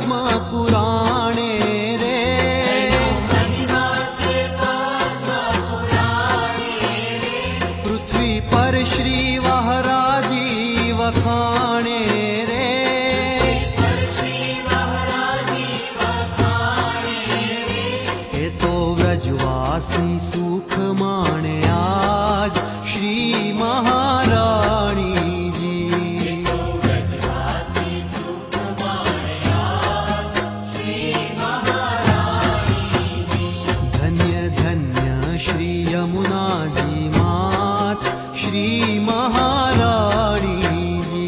पद्म पुराणे रे। पृथ्वी पर श्री वहराजी वखाणे रे। ये तो व्रजवासी सुख माणे आज श्री महारानी जी। धन्य धन्य श्री यमुना जी मात श्री महारानी जी।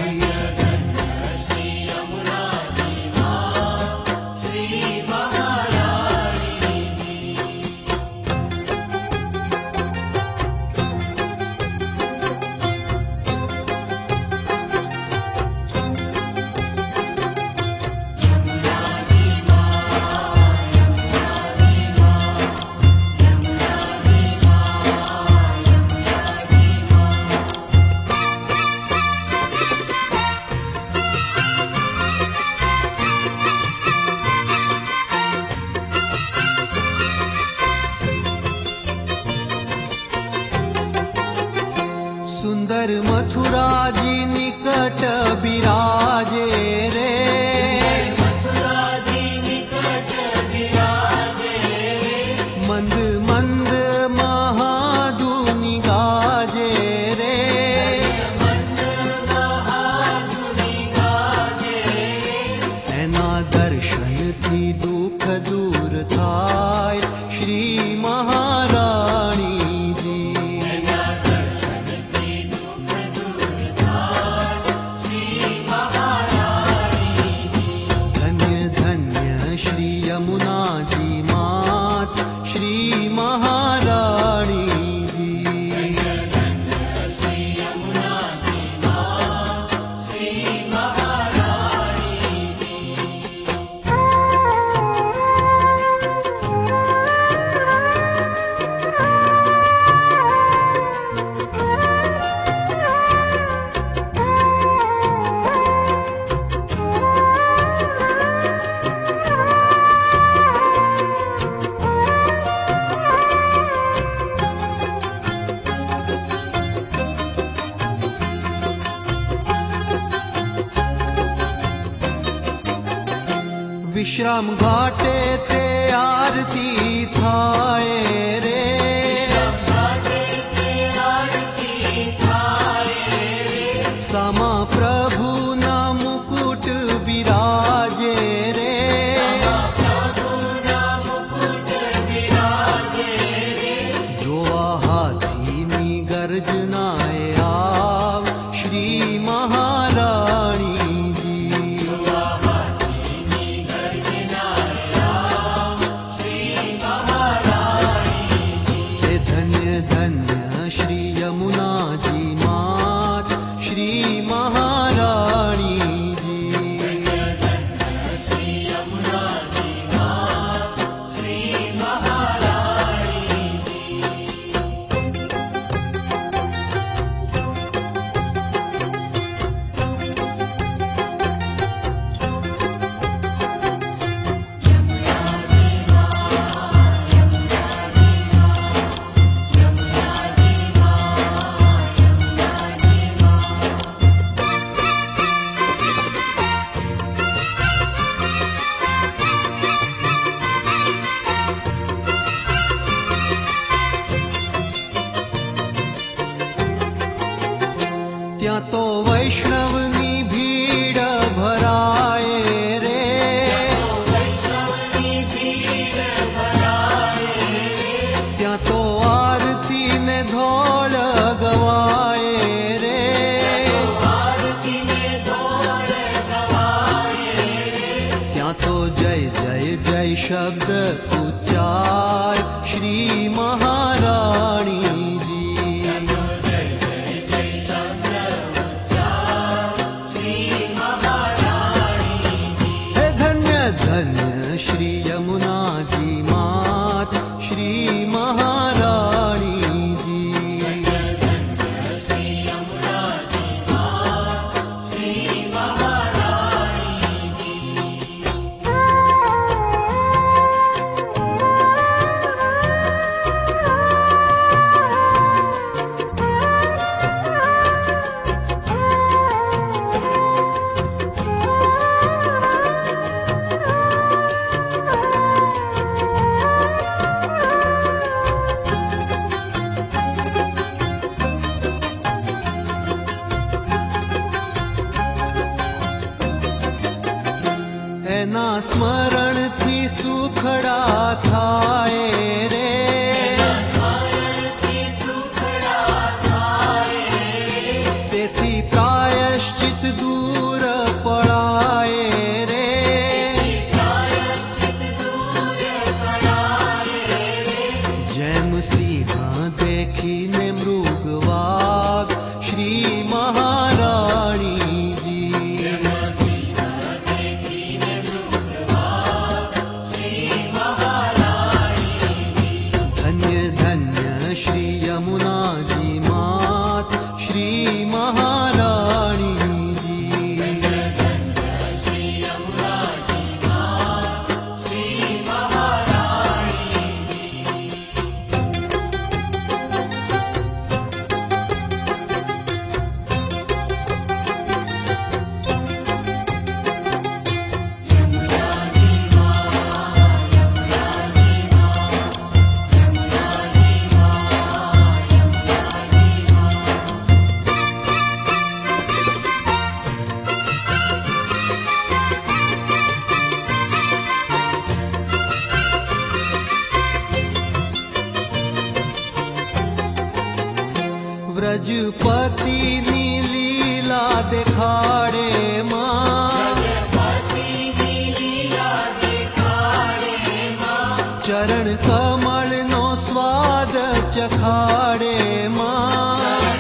सुंदर मथुरा जी निकट बिराजे रे। मंद मंद महाधुनि गाजे रे। एना दर्शन थी दुख दूर थाय श्री महारानी जी। यमुना जी मात श्री महारानी जी। विश्राम घाटे ते आरती थाए रे। समा प्रभु ना मुकुट बिराजे रे। जोआ हाथी नी गर्जनाए आव श्री महारानी जी। धन्य श्री यमुना जी मात श्री महारानी जी। त्या तो वैष्णवनी भीड़ भराए रे। त्या तो आरती ने धोल गवाए रे। त्या तो जय जय जय शब्द उच्चार श्री महारानी जी। धन्य श्री यमुना जी मात श्री महारानी जी। સુખડા થાય રે, તેથી પ્રાયશ્ચિત દૂર પળાય રે, જેમ સિંહ દેખીને મૃગવાગ શ્રી મહારાણીજી, ધન્ય ધન્ય શ્રી યમુનાજી માત શ્રી મહારાણીજી, વ્રજપતિની લીલા દેખાડે માં, ચરણ કમળનો સ્વાદ ચખાડે માં,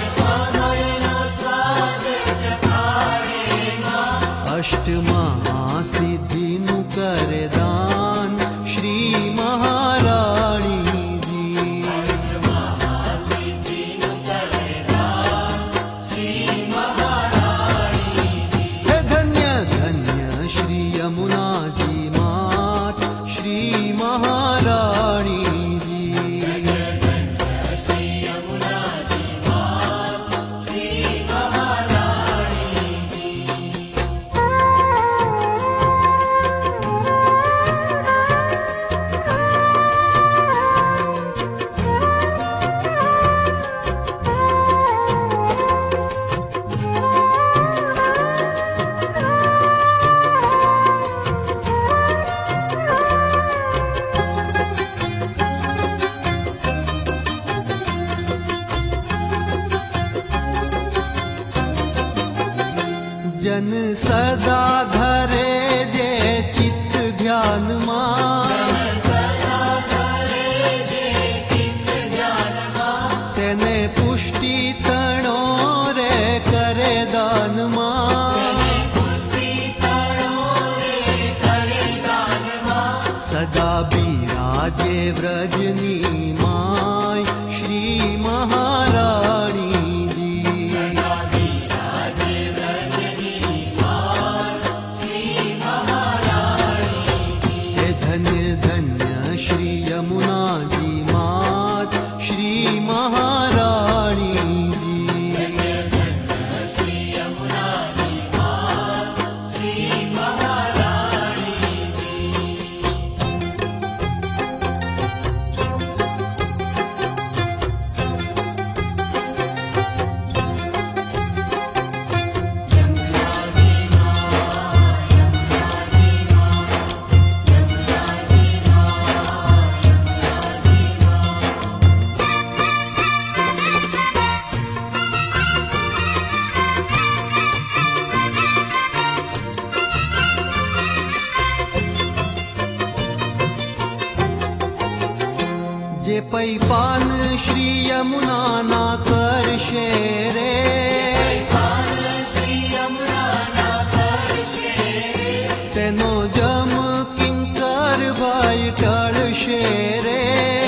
અષ્ટમહાસિદ્ધિનું કરે દાન શ્રી મહારાણીજી, હે ધન્ય ધન્ય શ્રી યમુનાજી માત શ્રી મહારાણીજી, જન સદા ધરે જે ચિત્ત ધ્યાનમાં, તેને પુષ્ટિ તણો રે કરે દાનમાં, સદા બિરાજે વ્રજની માય શ્રી મહારાણીજી, હે ધન્ય ધન્ય શ્રી યમુનાજી માત શ્રી મહારાણીજી, જે પૈ પાન શ્રી યમુનાના કરશે રે, તેનો જમ કિંકર ભાઈ ટળશે રે,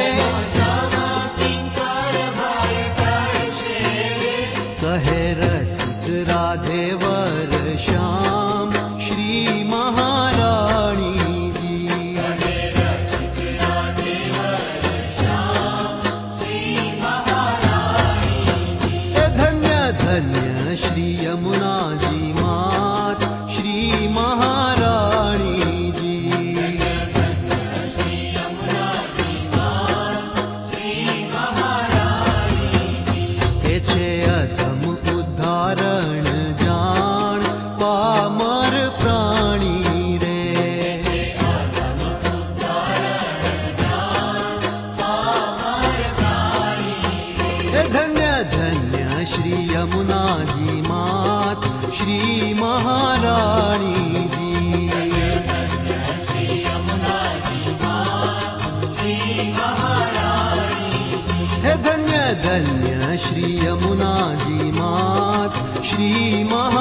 કહે રસિક રાધે વર શ્યામ શ્રી મહારાણીજી, હે ધન્ય ધન્ય શ્રી યમુનાજી માત શ્રી મહારાણીજી, धन्य श्री यमुना जी मात, श्री